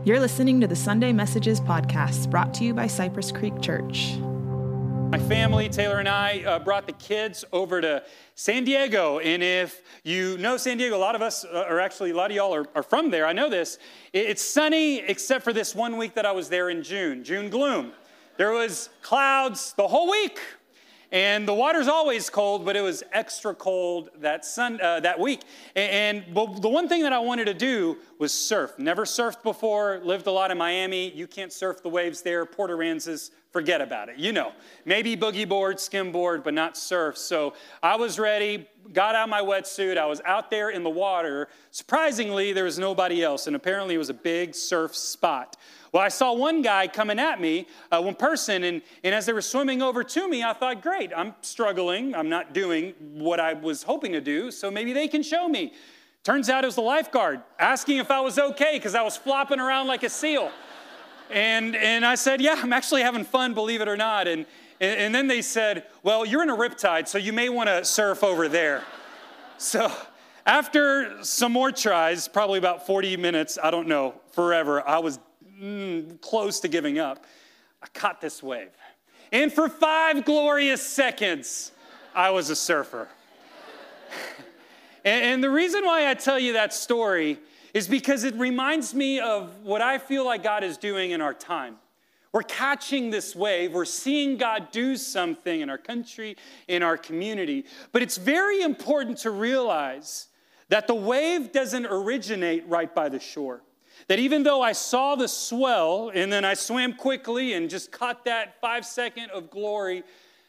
You're listening to the Sunday Messages podcast brought to you by Cypress Creek Church. My family, Taylor and I, brought the kids over to San Diego. And if you know San Diego, a lot of us, or actually a lot of y'all are from there. I know this. It's sunny except for this 1 week that I was there in June gloom. There was clouds the whole week. And the water's always cold, but it was extra cold that week. And the one thing that I wanted to do was surf. Never surfed before, lived a lot in Miami. You can't surf the waves there. Port Aransas, forget about it. You know, maybe boogie board, skim board, but not surf. So I was ready, got out my wetsuit. I was out there in the water. Surprisingly, there was nobody else, and apparently it was a big surf spot. Well, I saw one guy coming at me, one person, and as they were swimming over to me, I thought, great, I'm struggling. I'm not doing what I was hoping to do, so maybe they can show me. Turns out it was the lifeguard asking if I was okay because I was flopping around like a seal. And I said, yeah, I'm actually having fun, believe it or not. And then they said, well, you're in a riptide, so you may want to surf over there. So after some more tries, probably about 40 minutes, I don't know, forever, I was close to giving up. I caught this wave. And for 5 glorious seconds, I was a surfer. And the reason why I tell you that story is because it reminds me of what I feel like God is doing in our time. We're catching this wave. We're seeing God do something in our country, in our community. But it's very important to realize that the wave doesn't originate right by the shore. That even though I saw the swell and then I swam quickly and just caught that 5 second of glory,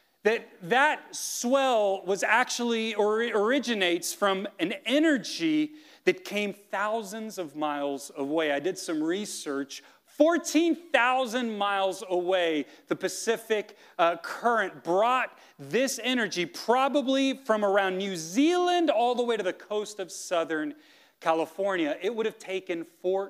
that swell was actually, or originates from an energy that came thousands of miles away. I did some research. 14,000 miles away, the Pacific current brought this energy probably from around New Zealand all the way to the coast of Southern California. It would have taken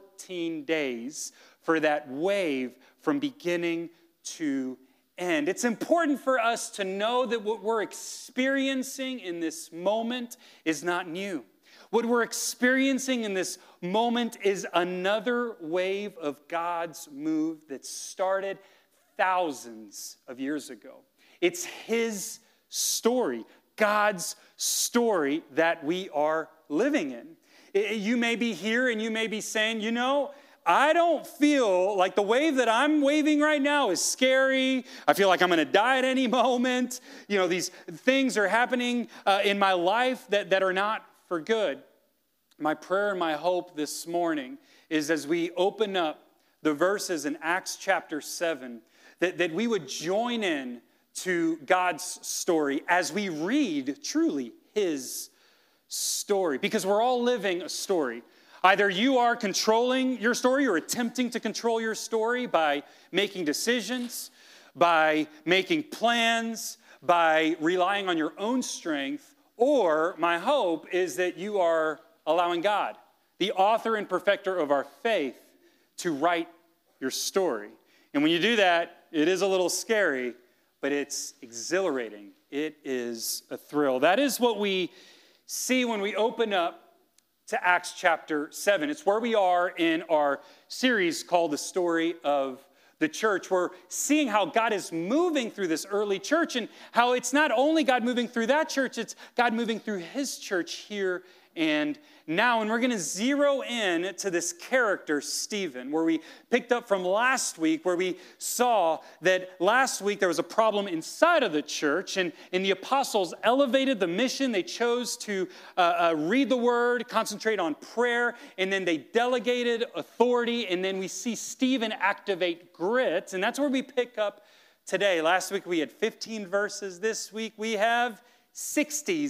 14 days for that wave from beginning to end. It's important for us to know that what we're experiencing in this moment is not new. What we're experiencing in this moment is another wave of God's move that started thousands of years ago. It's His story, God's story that we are living in. You may be here and you may be saying, you know, I don't feel like the wave that I'm waving right now is scary. I feel like I'm going to die at any moment. You know, these things are happening in my life that are not for good. My prayer and my hope this morning is as we open up the verses in Acts chapter 7, that we would join in to God's story as we read truly His story, because we're all living a story. Either you are controlling your story or attempting to control your story by making decisions, by making plans, by relying on your own strength, or my hope is that you are allowing God, the author and perfecter of our faith, to write your story. And when you do that, it is a little scary, but it's exhilarating. It is a thrill. That is what we see when we open up to Acts chapter 7. It's where we are in our series called The Story of the Church. We're seeing how God is moving through this early church and how it's not only God moving through that church, it's God moving through His church here and now. And we're going to zero in to this character, Stephen, where we picked up from last week, where we saw that last week there was a problem inside of the church, and the apostles elevated the mission. They chose to read the word, concentrate on prayer, and then they delegated authority, and then we see Stephen activate grit, and that's where we pick up today. Last week we had 15 verses. This week we have 60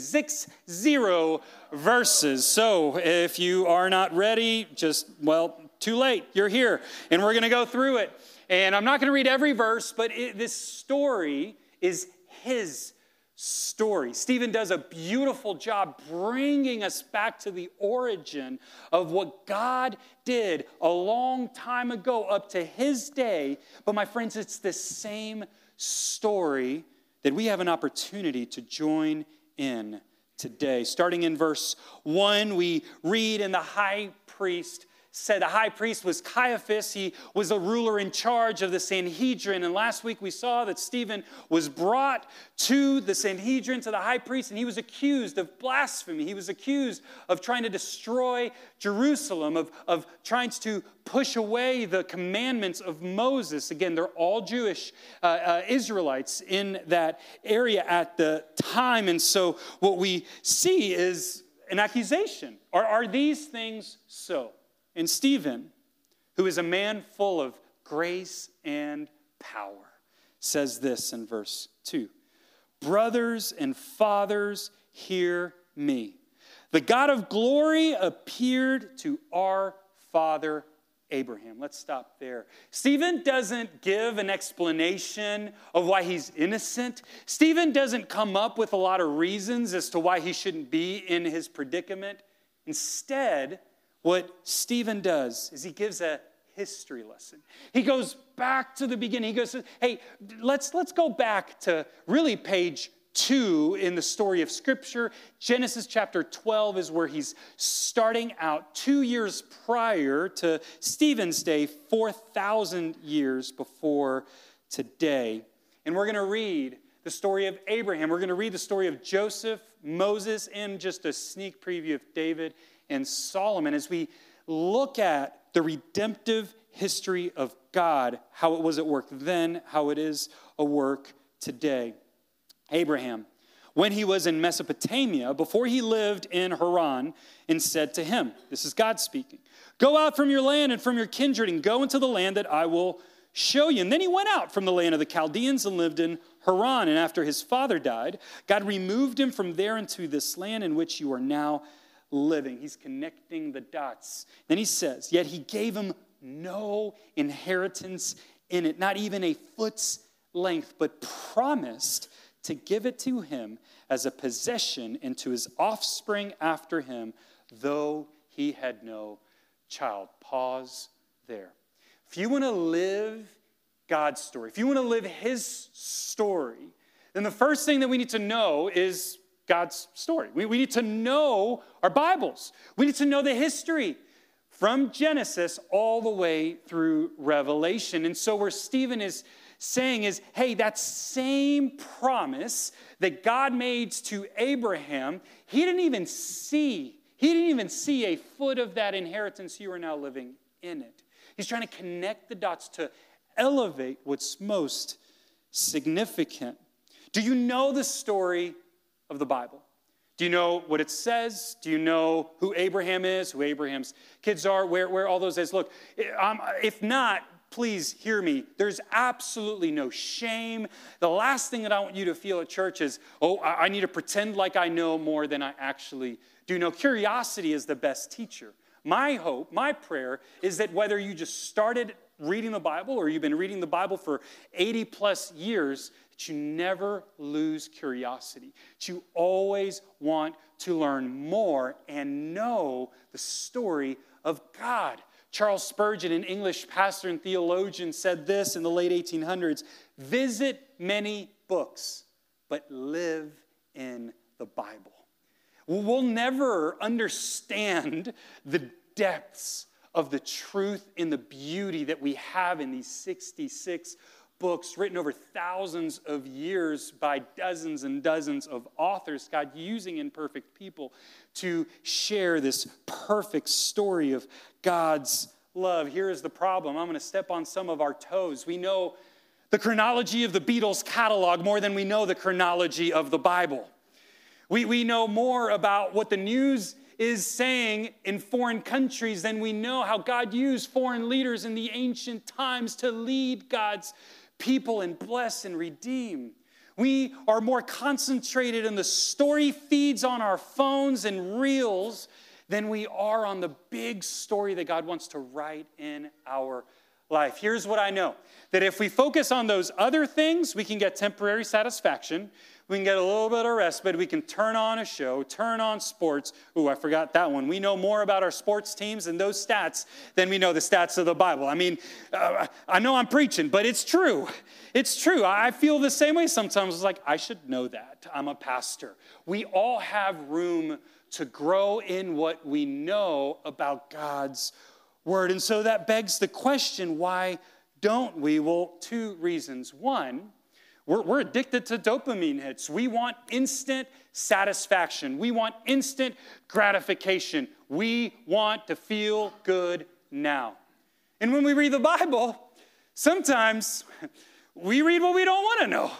verses. So if you are not ready, too late. You're here. And we're going to go through it. And I'm not going to read every verse, but this story is His story. Stephen does a beautiful job bringing us back to the origin of what God did a long time ago up to His day. But my friends, it's the same story that we have an opportunity to join in today. Starting in verse 1, we read, "And the high priest said the high priest was Caiaphas. He was a ruler in charge of the Sanhedrin. And last week we saw that Stephen was brought to the Sanhedrin, to the high priest, and he was accused of blasphemy. He was accused of trying to destroy Jerusalem, of trying to push away the commandments of Moses. Again, they're all Jewish Israelites in that area at the time. And so what we see is an accusation. Are these things so? And Stephen, who is a man full of grace and power, says this in verse 2. Brothers and fathers, hear me. The God of glory appeared to our father Abraham. Let's stop there. Stephen doesn't give an explanation of why he's innocent. Stephen doesn't come up with a lot of reasons as to why he shouldn't be in his predicament. Instead, what Stephen does is he gives a history lesson. He goes back to the beginning. He goes, hey, let's go back to really page 2 in the story of Scripture. Genesis chapter 12 is where he's starting out 2 years prior to Stephen's day, 4,000 years before today. And we're going to read the story of Abraham. We're going to read the story of Joseph, Moses, and just a sneak preview of David and Solomon as we look at the redemptive history of God, how it was at work then, how it is at work today. Abraham, when he was in Mesopotamia, before he lived in Haran, and said to him, this is God speaking, go out from your land and from your kindred and go into the land that I will show you. And then he went out from the land of the Chaldeans and lived in Haran. And after his father died, God removed him from there into this land in which you are now living. He's connecting the dots. Then he says, yet he gave him no inheritance in it, not even a foot's length, but promised to give it to him as a possession and to his offspring after him, though he had no child. Pause there. If you want to live God's story, if you want to live his story, then the first thing that we need to know is God's story. We need to know our Bibles. We need to know the history from Genesis all the way through Revelation. And so where Stephen is saying is, hey, that same promise that God made to Abraham, he didn't even see a foot of that inheritance you are now living in it. He's trying to connect the dots to elevate what's most significant. Do you know the story of the Bible? Do you know what it says? Do you know who Abraham is, who Abraham's kids are, where all those is? Look, if not, please hear me. There's absolutely no shame. The last thing that I want you to feel at church is, I need to pretend like I know more than I actually do know. Curiosity is the best teacher. My hope, my prayer is that whether you just started reading the Bible or you've been reading the Bible for 80 plus years, that you never lose curiosity, that you always want to learn more and know the story of God. Charles Spurgeon, an English pastor and theologian, said this in the late 1800s, visit many books, but live in the Bible. We'll never understand the depths of the truth and the beauty that we have in these 66 books written over thousands of years by dozens and dozens of authors, God using imperfect people to share this perfect story of God's love. Here is the problem. I'm going to step on some of our toes. We know the chronology of the Beatles catalog more than we know the chronology of the Bible. We know more about what the news is saying in foreign countries than we know how God used foreign leaders in the ancient times to lead God's people and bless and redeem. We are more concentrated in the story feeds on our phones and reels than we are on the big story that God wants to write in our life. Here's what I know, that if we focus on those other things, we can get temporary satisfaction. We can get a little bit of rest, but we can turn on a show, turn on sports. Ooh, I forgot that one. We know more about our sports teams and those stats than we know the stats of the Bible. I mean, I know I'm preaching, but it's true. It's true. I feel the same way sometimes. It's like, I should know that. I'm a pastor. We all have room to grow in what we know about God's word. And so that begs the question, why don't we? Well, two reasons. One, we're addicted to dopamine hits. We want instant satisfaction. We want instant gratification. We want to feel good now. And when we read the Bible, sometimes we read what we don't want to know.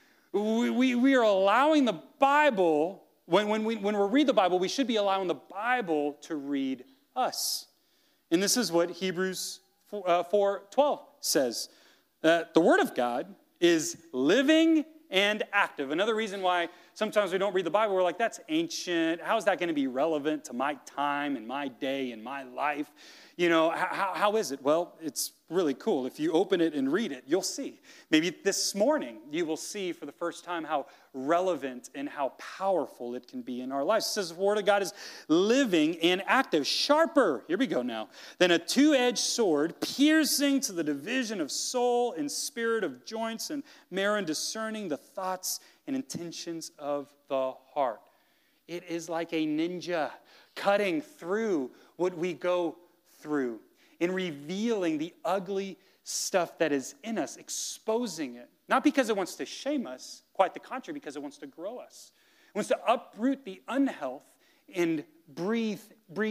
We are allowing the Bible, when we read the Bible, we should be allowing the Bible to read us. And this is what Hebrews 4:12 says. The Word of God is living and active. Another reason why sometimes we don't read the Bible, we're like, that's ancient. How is that going to be relevant to my time and my day and my life? You know, how is it? Well, it's really cool. If you open it and read it, you'll see. Maybe this morning you will see for the first time how relevant and how powerful it can be in our lives. It says the Word of God is living and active, sharper, here we go now, than a two-edged sword, piercing to the division of soul and spirit, of joints and marrow, and discerning the thoughts and intentions of the heart. It is like a ninja cutting through what we go through and revealing the ugly stuff that is in us, exposing it. Not because it wants to shame us, quite the contrary, because it wants to grow us. It wants to uproot the unhealth and breathe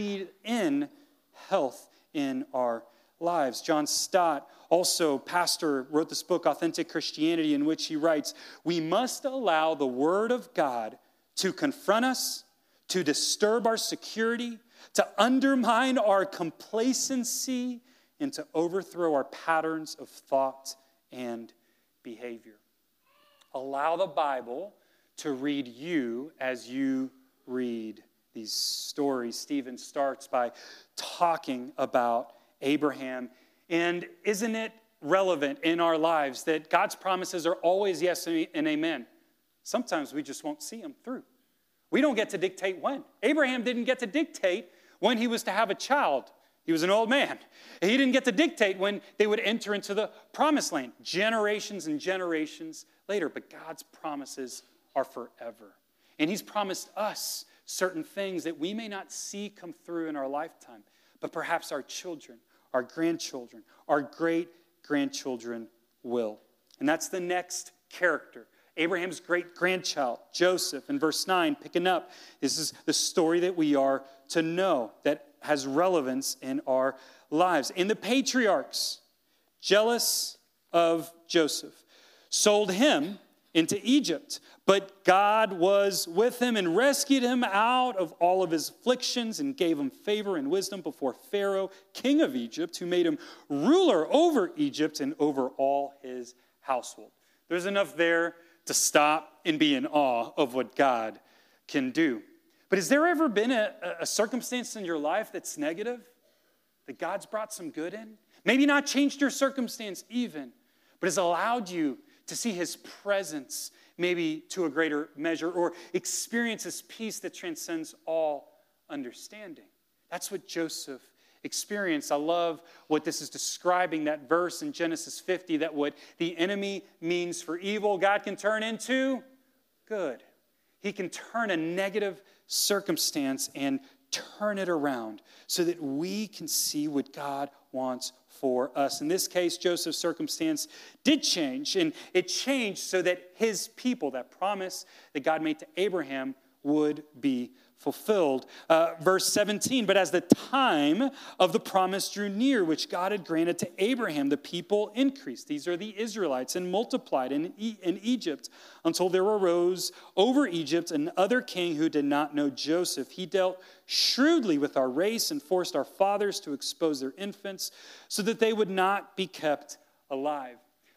in health in our lives. John Stott, also pastor, wrote this book, Authentic Christianity, in which he writes, we must allow the Word of God to confront us, to disturb our security, to undermine our complacency, and to overthrow our patterns of thought and behavior. Allow the Bible to read you as you read these stories. Stephen starts by talking about Abraham. And isn't it relevant in our lives that God's promises are always yes and amen? Sometimes we just won't see them through. We don't get to dictate when. Abraham didn't get to dictate when he was to have a child. He was an old man. He didn't get to dictate when they would enter into the promised land. Generations and generations later. But God's promises are forever. And he's promised us certain things that we may not see come through in our lifetime. But perhaps our children, our grandchildren, our great-grandchildren will. And that's the next character. Abraham's great-grandchild, Joseph, in verse 9, picking up. This is the story that we are to know that has relevance in our lives. And the patriarchs, jealous of Joseph, sold him into Egypt. But God was with him and rescued him out of all of his afflictions and gave him favor and wisdom before Pharaoh, king of Egypt, who made him ruler over Egypt and over all his household. There's enough there to stop and be in awe of what God can do. But has there ever been a circumstance in your life that's negative, that God's brought some good in? Maybe not changed your circumstance even, but has allowed you to see his presence maybe to a greater measure, or experience his peace that transcends all understanding. That's what Joseph experienced. I love what this is describing, that verse in Genesis 50, that what the enemy means for evil, God can turn into good. He can turn a negative circumstance and turn it around so that we can see what God wants for us. In this case, Joseph's circumstance did change, and it changed so that his people, that promise that God made to Abraham, would be fulfilled. Verse 17, but as the time of the promise drew near, which God had granted to Abraham, the people increased. These are the Israelites, and multiplied in Egypt until there arose over Egypt another king who did not know Joseph. He dealt shrewdly with our race and forced our fathers to expose their infants so that they would not be kept alive.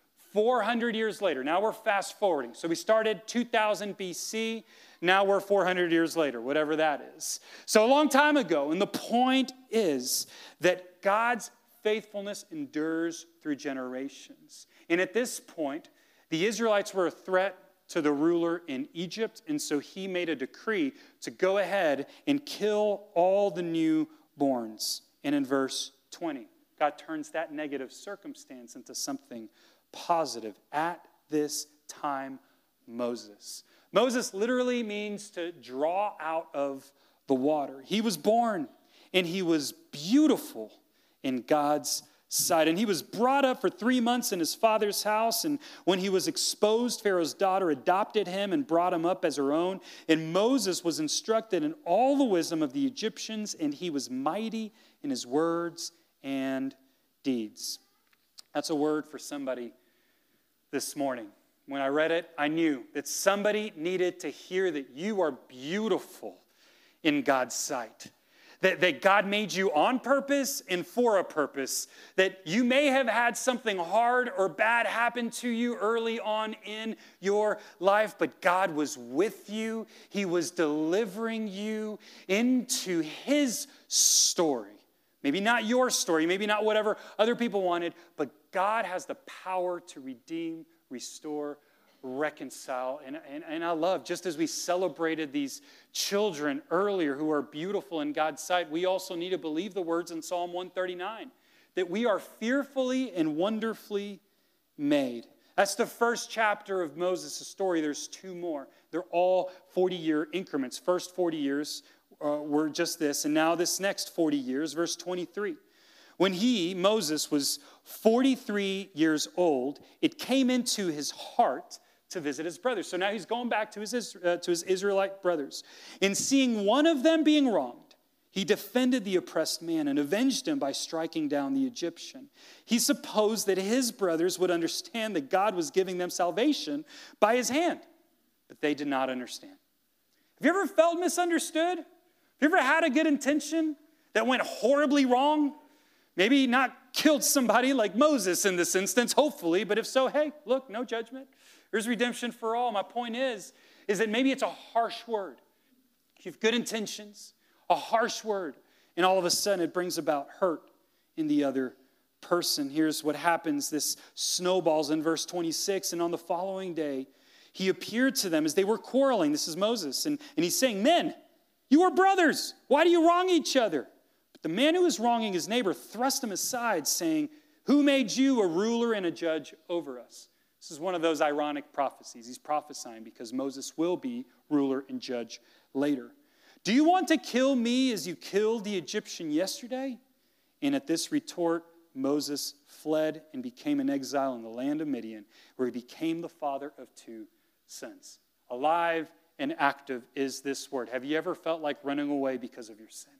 400 years later, now we're fast forwarding. So we started 2000 BC. Now we're 400 years later, whatever that is. So a long time ago, and the point is that God's faithfulness endures through generations. And at this point, the Israelites were a threat to the ruler in Egypt, and so he made a decree to go ahead and kill all the newborns. And in verse 20, God turns that negative circumstance into something positive. At this time, Moses literally means to draw out of the water. He was born, and he was beautiful in God's sight. And he was brought up for 3 months in his father's house. And when he was exposed, Pharaoh's daughter adopted him and brought him up as her own. And Moses was instructed in all the wisdom of the Egyptians, and he was mighty in his words and deeds. That's a word for somebody this morning. When I read it, I knew that somebody needed to hear that you are beautiful in God's sight. That God made you on purpose and for a purpose. That you may have had something hard or bad happen to you early on in your life, but God was with you. He was delivering you into His story. Maybe not your story, maybe not whatever other people wanted, but God has the power to redeem, restore, reconcile. And I love, just as we celebrated these children earlier who are beautiful in God's sight, we also need to believe the words in Psalm 139, that we are fearfully and wonderfully made. That's the first chapter of Moses' story. There's 2 more. They're all 40-year increments. First 40 years were just this, and now this next 40 years, verse 23. When he, Moses, was 43 years old, it came into his heart to visit his brothers. So now he's going back to his Israelite brothers. In seeing one of them being wronged, he defended the oppressed man and avenged him by striking down the Egyptian. He supposed that his brothers would understand that God was giving them salvation by his hand, but they did not understand. Have you ever felt misunderstood? Have you ever had a good intention that went horribly wrong? Maybe not killed somebody like Moses in this instance, hopefully, but if so, hey, look, no judgment. There's redemption for all. My point is that maybe it's a harsh word. You have good intentions, a harsh word, and all of a sudden it brings about hurt in the other person. Here's what happens. This snowballs in verse 26, and on the following day, he appeared to them as they were quarreling. This is Moses, and he's saying, men, you are brothers. Why do you wrong each other? But the man who was wronging his neighbor thrust him aside, saying, who made you a ruler and a judge over us? This is one of those ironic prophecies. He's prophesying because Moses will be ruler and judge later. Do you want to kill me as you killed the Egyptian yesterday? And at this retort, Moses fled and became an exile in the land of Midian, where he became the father of 2 sons. Alive and active is this word. Have you ever felt like running away because of your sin?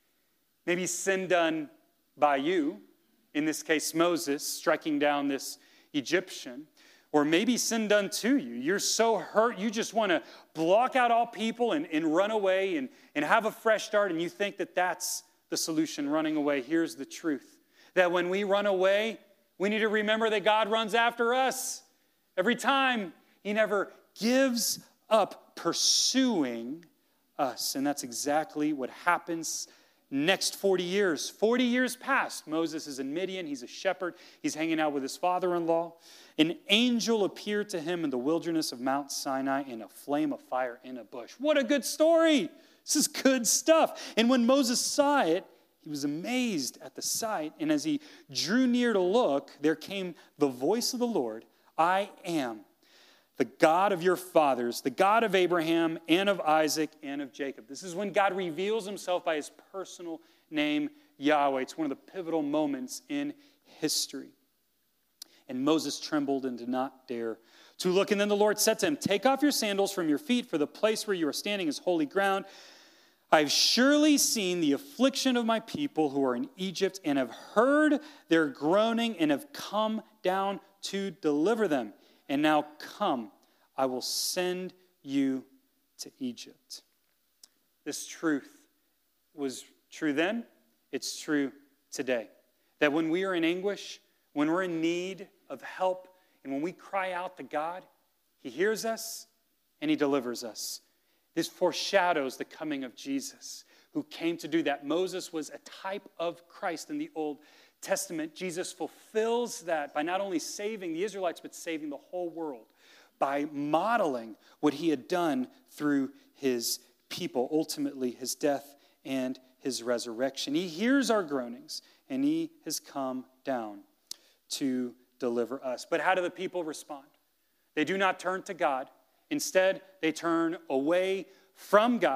Maybe sin done by you, in this case Moses, striking down this Egyptian, or maybe sin done to you. You're so hurt, you just want to block out all people and run away and have a fresh start, and you think that that's the solution, running away. Here's the truth, that when we run away, we need to remember that God runs after us. Every time, He never gives up pursuing us, and that's exactly what happens next 40 years. 40 years passed. Moses is in Midian. He's a shepherd. He's hanging out with his father-in-law. An angel appeared to him in the wilderness of Mount Sinai in a flame of fire in a bush. What a good story. This is good stuff. And when Moses saw it, he was amazed at the sight. And as he drew near to look, there came the voice of the Lord. I am the God of your fathers, the God of Abraham and of Isaac and of Jacob. This is when God reveals himself by his personal name, Yahweh. It's one of the pivotal moments in history. And Moses trembled and did not dare to look. And then the Lord said to him, take off your sandals from your feet, for the place where you are standing is holy ground. I've surely seen the affliction of my people who are in Egypt and have heard their groaning and have come down to deliver them. And now come, I will send you to Egypt. This truth was true then, it's true today. That when we are in anguish, when we're in need of help, and when we cry out to God, He hears us and He delivers us. This foreshadows the coming of Jesus, who came to do that. Moses was a type of Christ in the Old Testament. Jesus fulfills that by not only saving the Israelites, but saving the whole world by modeling what He had done through His people, ultimately His death and His resurrection. He hears our groanings, and He has come down to deliver us. But how do the people respond? They do not turn to God. Instead, they turn away from God.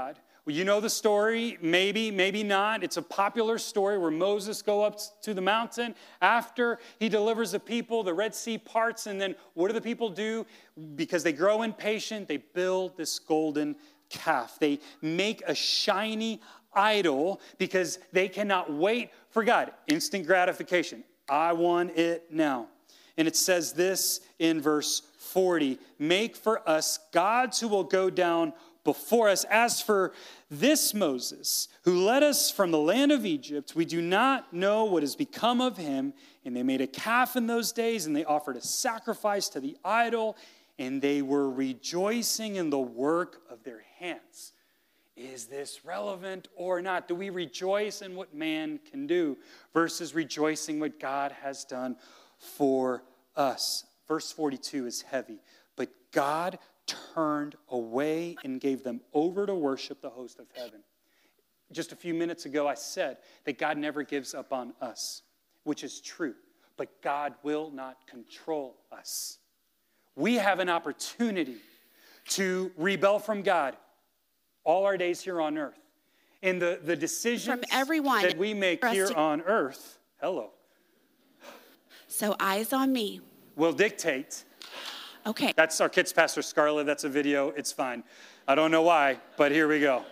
Well, you know the story, maybe not. It's a popular story where Moses goes up to the mountain. After he delivers the people, the Red Sea parts, and then what do the people do? Because they grow impatient, they build this golden calf. They make a shiny idol because they cannot wait for God. Instant gratification. I want it now. And it says this in verse 40, make for us gods who will go down before us. As for this Moses, who led us from the land of Egypt, we do not know what has become of him. And they made a calf in those days, and they offered a sacrifice to the idol, and they were rejoicing in the work of their hands. Is this relevant or not? Do we rejoice in what man can do versus rejoicing what God has done for us? Verse 42 is heavy. But God turned away and gave them over to worship the host of heaven. Just a few minutes ago, I said that God never gives up on us, which is true. But God will not control us. We have an opportunity to rebel from God all our days here on earth. And the decisions that we make here on earth, So eyes on me. Will dictate. Okay. That's our kids' pastor, Scarlett. That's a video. It's fine. I don't know why, but here we go.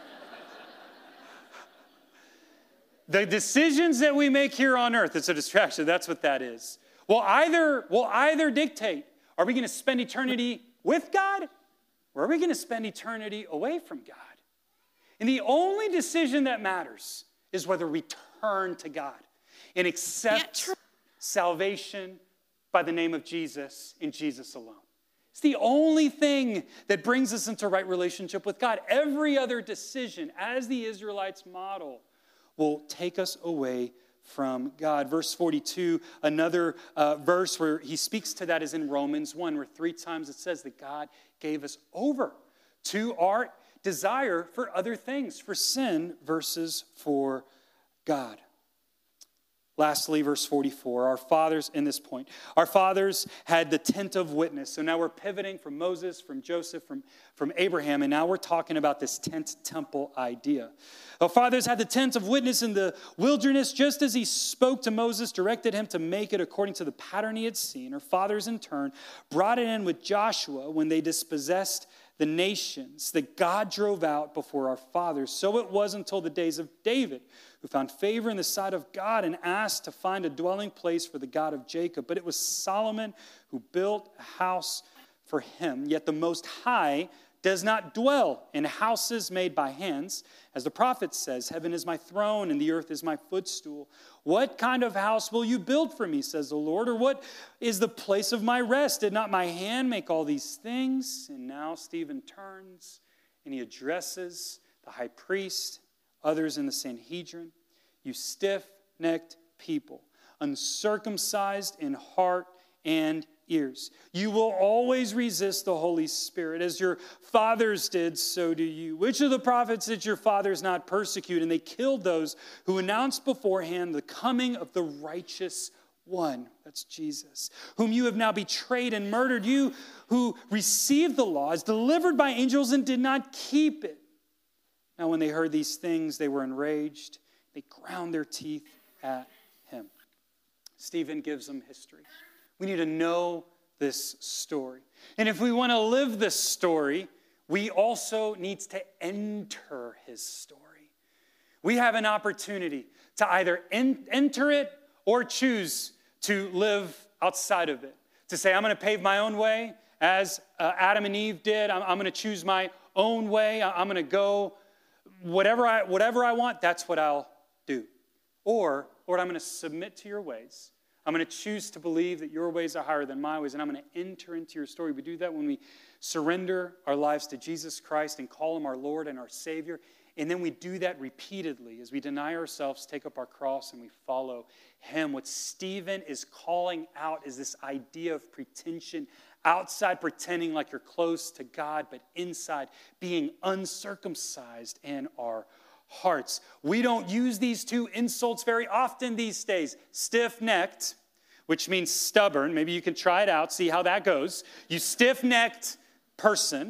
The decisions that we make here on earth, it's a distraction. That's what that is. Will either dictate, are we going to spend eternity with God, or are we going to spend eternity away from God? And the only decision that matters is whether we turn to God and accept salvation by the name of Jesus and Jesus alone. It's the only thing that brings us into right relationship with God. Every other decision, as the Israelites model, will take us away from God. Verse 42, another verse where he speaks to that is in Romans 1, where 3 times it says that God gave us over to our desire for other things, for sin versus for God. Lastly, verse 44, our fathers had the tent of witness. So now we're pivoting from Moses, from Joseph, from Abraham, and now we're talking about this tent temple idea. Our fathers had the tent of witness in the wilderness, just as he spoke to Moses, directed him to make it according to the pattern he had seen. Our fathers, in turn, brought it in with Joshua when they dispossessed the nations that God drove out before our fathers. So it was until the days of David, who found favor in the sight of God and asked to find a dwelling place for the God of Jacob. But it was Solomon who built a house for him. Yet the Most High does not dwell in houses made by hands. As the prophet says, heaven is my throne and the earth is my footstool. What kind of house will you build for me, says the Lord? Or what is the place of my rest? Did not my hand make all these things? And now Stephen turns and he addresses the high priest, others in the Sanhedrin. You stiff-necked people, uncircumcised in heart and ears. You will always resist the Holy Spirit. As your fathers did, so do you. Which of the prophets did your fathers not persecute? And they killed those who announced beforehand the coming of the righteous one. That's Jesus, whom you have now betrayed and murdered. You who received the law as delivered by angels and did not keep it. Now when they heard these things, they were enraged. They ground their teeth at him. Stephen gives them history. We need to know this story. And if we want to live this story, we also need to enter his story. We have an opportunity to either enter it or choose to live outside of it. To say, I'm going to pave my own way, as Adam and Eve did. I'm going to choose my own way. I'm going to go whatever I want, that's what I'll do. Or, Lord, I'm going to submit to your ways. I'm going to choose to believe that your ways are higher than my ways, and I'm going to enter into your story. We do that when we surrender our lives to Jesus Christ and call him our Lord and our Savior. And then we do that repeatedly as we deny ourselves, take up our cross, and we follow him. What Stephen is calling out is this idea of pretension. Outside pretending like you're close to God, but inside being uncircumcised in our hearts. We don't use these two insults very often these days. Stiff-necked, which means stubborn. Maybe you can try it out, see how that goes. You stiff-necked person,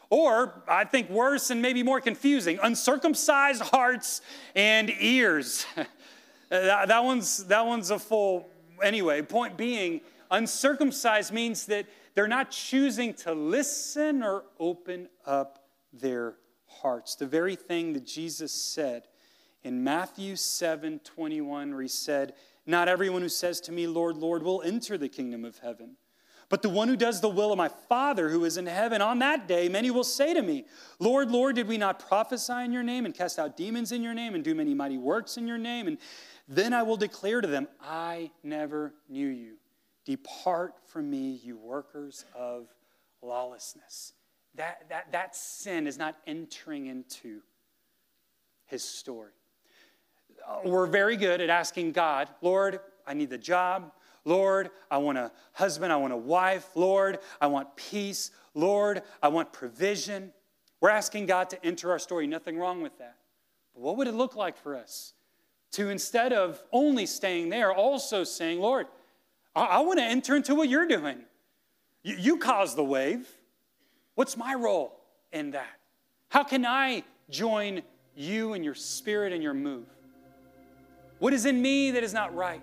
Or, I think worse and maybe more confusing, uncircumcised hearts and ears. that one's a full, anyway, point being, uncircumcised means that they're not choosing to listen or open up their hearts. The very thing that Jesus said in Matthew 7:21, where he said, "Not everyone who says to me, 'Lord, Lord,' will enter the kingdom of heaven, but the one who does the will of my Father who is in heaven. On that day, many will say to me, 'Lord, Lord, did we not prophesy in your name and cast out demons in your name and do many mighty works in your name?' And then I will declare to them, 'I never knew you. Depart from me, you workers of lawlessness.'" That sin is not entering into his story. We're very good at asking God, "Lord, I need the job. Lord, I want a husband. I want a wife. Lord, I want peace. Lord, I want provision." We're asking God to enter our story. Nothing wrong with that. But what would it look like for us to, instead of only staying there, also saying, "Lord, I want to enter into what you're doing. You caused the wave. What's my role in that? How can I join you and your spirit and your move? What is in me that is not right?"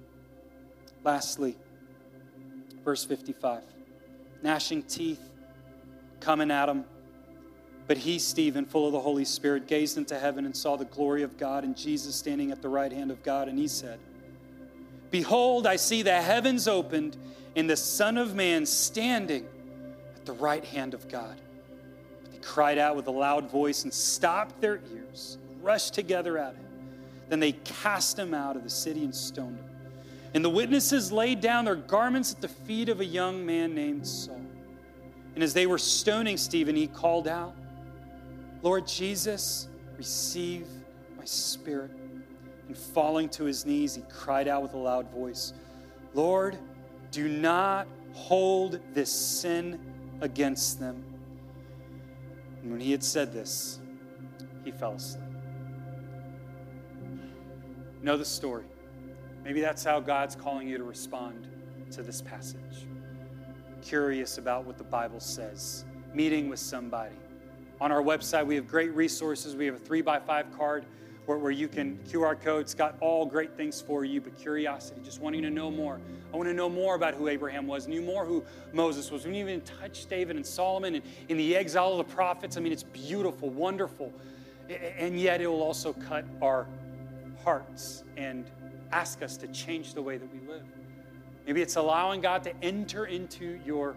Lastly, verse 55, gnashing teeth, coming at him. But he, Stephen, full of the Holy Spirit, gazed into heaven and saw the glory of God and Jesus standing at the right hand of God. And he said, "Behold, I see the heavens opened and the Son of Man standing at the right hand of God." But they cried out with a loud voice and stopped their ears, rushed together at him. Then they cast him out of the city and stoned him. And the witnesses laid down their garments at the feet of a young man named Saul. And as they were stoning Stephen, he called out, "Lord Jesus, receive my spirit." And falling to his knees, he cried out with a loud voice, "Lord, do not hold this sin against them." And when he had said this, he fell asleep. You know the story. Maybe that's how God's calling you to respond to this passage. Curious about what the Bible says. Meeting with somebody. On our website, we have great resources. We have a 3x5 card where you can QR code. It's got all great things for you, but curiosity, just wanting to know more. I want to know more about who Abraham was, knew more who Moses was. We didn't even touch David and Solomon and in the exile of the prophets. I mean, it's beautiful, wonderful. And yet it will also cut our hearts and ask us to change the way that we live. Maybe it's allowing God to enter into your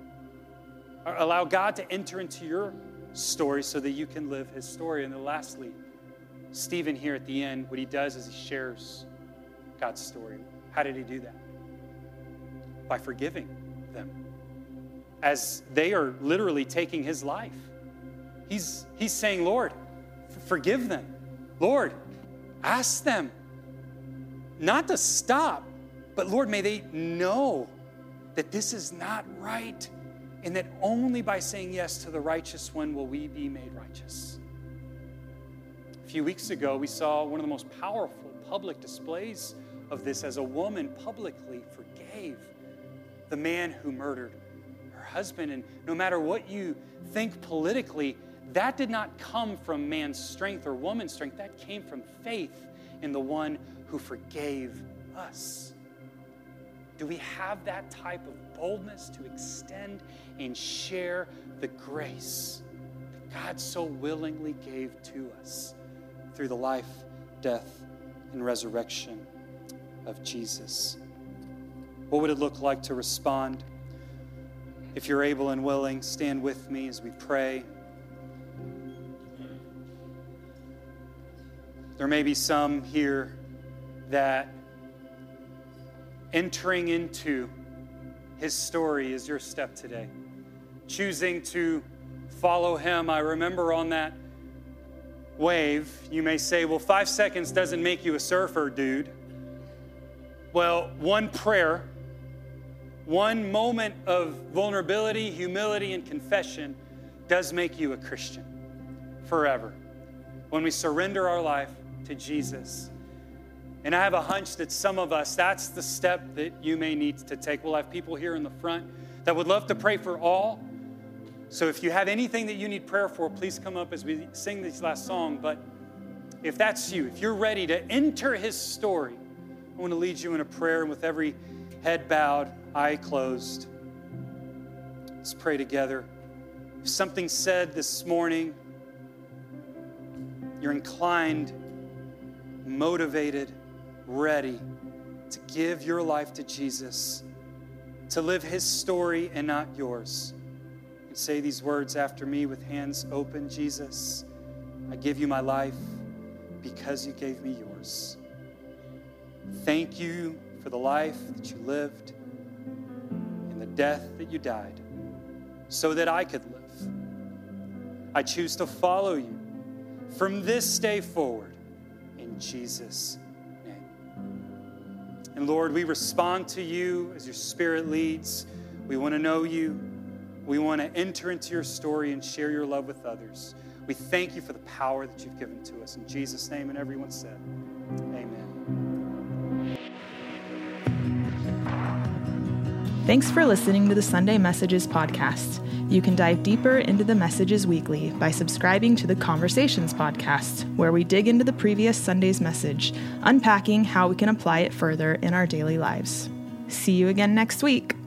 story so that you can live his story. And then lastly, Stephen here at the end, what he does is he shares God's story. How did he do that? By forgiving them. As they are literally taking his life. He's saying, "Lord, forgive them. Lord, ask them not to stop, but Lord, may they know that this is not right, and that only by saying yes to the righteous one will we be made righteous." A few weeks ago, we saw one of the most powerful public displays of this as a woman publicly forgave the man who murdered her husband. And no matter what you think politically, that did not come from man's strength or woman's strength. That came from faith in the one who forgave us. Do we have that type of boldness to extend and share the grace that God so willingly gave to us through the life, death, and resurrection of Jesus? What would it look like to respond? If you're able and willing, stand with me as we pray. There may be some here that entering into his story is your step today. Choosing to follow him. I remember on that wave, you may say, "Well, 5 seconds doesn't make you a surfer, dude." Well, one prayer, one moment of vulnerability, humility, and confession does make you a Christian forever. When we surrender our life to Jesus. And I have a hunch that some of us, that's the step that you may need to take. We'll have people here in the front that would love to pray for all. So if you have anything that you need prayer for, please come up as we sing this last song. But if that's you, if you're ready to enter his story, I want to lead you in a prayer, and with every head bowed, eye closed, let's pray together. If something said this morning, you're inclined, motivated, ready to give your life to Jesus, to live his story and not yours, and say these words after me with hands open. Jesus, I give you my life because you gave me yours. Thank you for the life that you lived and the death that you died so that I could live. I choose to follow you from this day forward in Jesus' name. And Lord, we respond to you as your Spirit leads. We want to know you. We want to enter into your story and share your love with others. We thank you for the power that you've given to us. In Jesus' name, and everyone said, amen. Thanks for listening to the Sunday Messages podcast. You can dive deeper into the messages weekly by subscribing to the Conversations podcast, where we dig into the previous Sunday's message, unpacking how we can apply it further in our daily lives. See you again next week.